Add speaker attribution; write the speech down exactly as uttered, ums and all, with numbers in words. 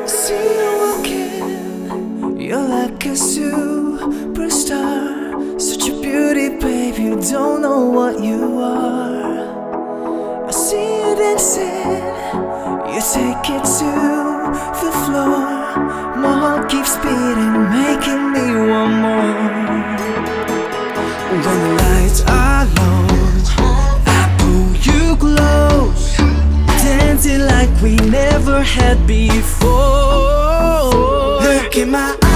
Speaker 1: See you walking, you're like a superstar. Such a beauty, babe, you don't know what you are. I see you dancing, you take it to the floor. My heart keeps beating, making me want more. When the lights are low, I pull you close, dancing like we never had before. Look in my eyes,